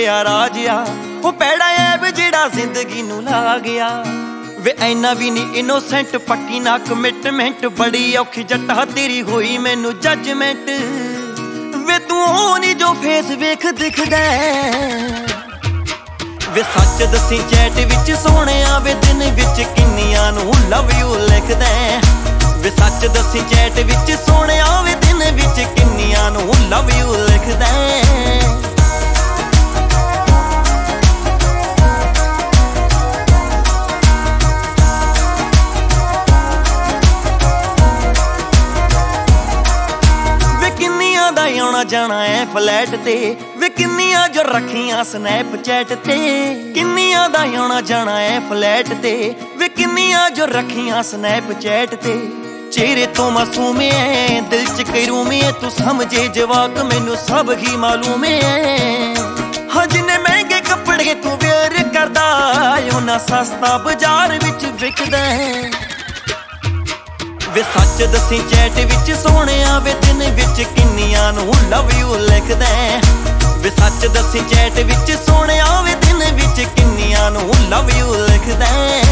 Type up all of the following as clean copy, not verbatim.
ਛੁਪਿਆ ਰਾਜ ਆ ਉਹ ਪੈੜਾ ਐਬ ਜਿਹੜਾ ਜ਼ਿੰਦਗੀ ਨੂੰ ਲਾ ਗਿਆ ਵੇ ਐਨਾ ਵੀ ਨੀ ਇਨੋਸੈਂਟ ਪੱਕੀ ਨਾ ਕਮਿਟਮੈਂਟ ਬੜੀ ਔਖੀ ਜੱਟਾ ਤੇਰੀ ਹੋਈ ਮੈਨੂੰ ਜੱਜਮੈਂਟ ਵੇ ਤੂੰ ਉਹ ਨੀ ਜੋ ਫੇਸ ਵੇਖ ਦਿਖਦਾ ਵੇ ਸੱਚ ਦੱਸੀ ਚੈਟ ਵਿੱਚ ਸੋਹਣਿਆ ਵੇ ਦਿਨ ਵਿੱਚ ਕਿੰਨੀਆਂ ਨੂੰ ਲਵ ਯੂ ਲਿਖਦਾ ਵੇ ਸੱਚ ਦੱਸੀ ਚੈਟ ਵਿੱਚ ਸੋਹਣਿਆ ਵੇ ਦਿਨ ਵਿੱਚ ਕਿੰਨੀਆਂ ਨੂੰ ਲਵ ਯੂ ਲਿਖਦਾ ਆਉਣਾ ਜਾਣਾ ਐ ਫਲੈਟ ਤੇ ਵੇ ਕਿੰਨੀਆਂ ਜੋ ਰੱਖੀਆਂ ਸਨੈਪਚੈਟ ਤੇ ਕਿੰਨੀਆਂ ਦਾ ਆਉਣਾ ਜਾਣਾ ਐ ਫਲੈਟ ਤੇ ਵੇ ਕਿੰਨੀਆਂ ਜੋ ਰੱਖੀਆਂ ਸਨੈਪਚੈਟ ਤੇ ਚਿਹਰੇ ਤੋਂ ਮਾਸੂਮ ਐ ਦਿਲ ਚ ਕਰੂਮ ਐ ਤੂੰ ਸਮਝੇ ਜਵਾਕ ਮੈਨੂੰ ਸਭ ਹੀ ਮਾਲੂਮ ਐ ਹਾਂ ਜਿੰਨੇ ਮਹਿੰਗੇ ਕੱਪੜੇ ਤੂੰ ਵੇਅਰ ਕਰਦਾ ਉਹਨਾਂ ਸਸਤਾ ਬਾਜ਼ਾਰ ਵਿੱਚ ਵਿਕਦਾ ਵੇ ਸੱਚ ਦੱਸੀ ਚੈਟ ਵਿੱਚ ਸੋਹਣਿਆ ਵੇ ਦਿਨ ਵਿੱਚ ਕਿੰਨੀਆਂ ਨੂੰ ਲਵ ਯੂ ਲਿਖਦਾ ਵੇ ਸੱਚ ਦੱਸੀ ਚੈਟ ਵਿੱਚ ਸੋਹਣਿਆ ਵੇ ਦਿਨ ਵਿੱਚ ਕਿੰਨੀਆਂ ਨੂੰ ਲਵ ਯੂ ਲਿਖਦਾ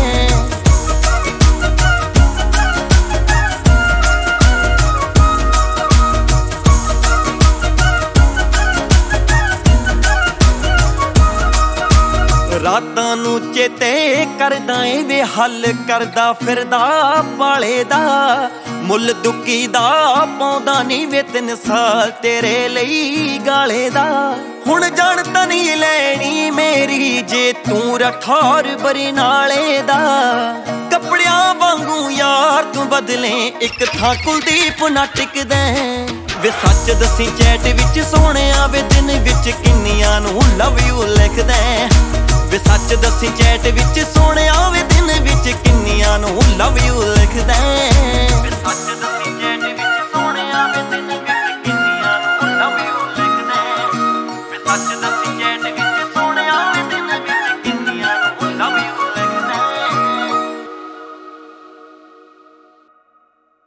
ਰਾਤਾਂ ਨੂੰ ਚੇਤੇ ਕਰਦਾ ਏ ਵੇ ਹੱਲ ਕਰਦਾ ਫਿਰਦਾ ਵਾਲੇ ਦਾ ਮੁੱਲ ਦੁੱਕੀ ਦਾ ਪਾਉਂਦਾ ਨੀ ਵੇ 3 ਸਾਲ ਤੇਰੇ ਲਈ ਗਾਲੇ ਦਾ ਹੁਣ ਜਾਣ ਤਾਂ ਨਹੀਂ ਲੈਣੀ ਮੇਰੀ ਜੇ ਤੂੰ ਰਠੌਰ ਬਰਨਾਲੇ ਦਾ ਕੱਪੜਿਆਂ ਵਾਂਗੂ ਯਾਰ ਤੂੰ ਬਦਲੇ ਇੱਕ ਥਾਂ ਕੁਲਦੀਪ ਨਾ ਟਿਕਦਾ ਵੇ ਸੱਚ ਦੱਸੀ ਚੈਟ ਵਿੱਚ ਸੋਹਣਿਆ ਵੇ ਦਿਨ ਵਿੱਚ ਕਿੰਨੀਆਂ ਨੂੰ ਲਵ ਯੂ ਲਿਖਦਾ ਵੇ ਸੱਚ ਦੱਸੀ ਚੈਟ ਵਿੱਚ ਸੋਹਣਿਆ ਵੇ ਦਿਨ ਵਿੱਚ ਕਿੰਨੀਆਂ ਨੂੰ ਲਵ ਯੂ ਲਿਖਦਾ ਵੇ ਸੱਚ ਦੱਸੀ ਚੈਟ ਵਿੱਚ ਸੋਹਣਿਆ ਵੇ ਦਿਨ ਵਿੱਚ ਕਿੰਨੀਆਂ ਨੂੰ ਲਵ ਯੂ ਲਿਖਦਾ ਵੇ ਸੱਚ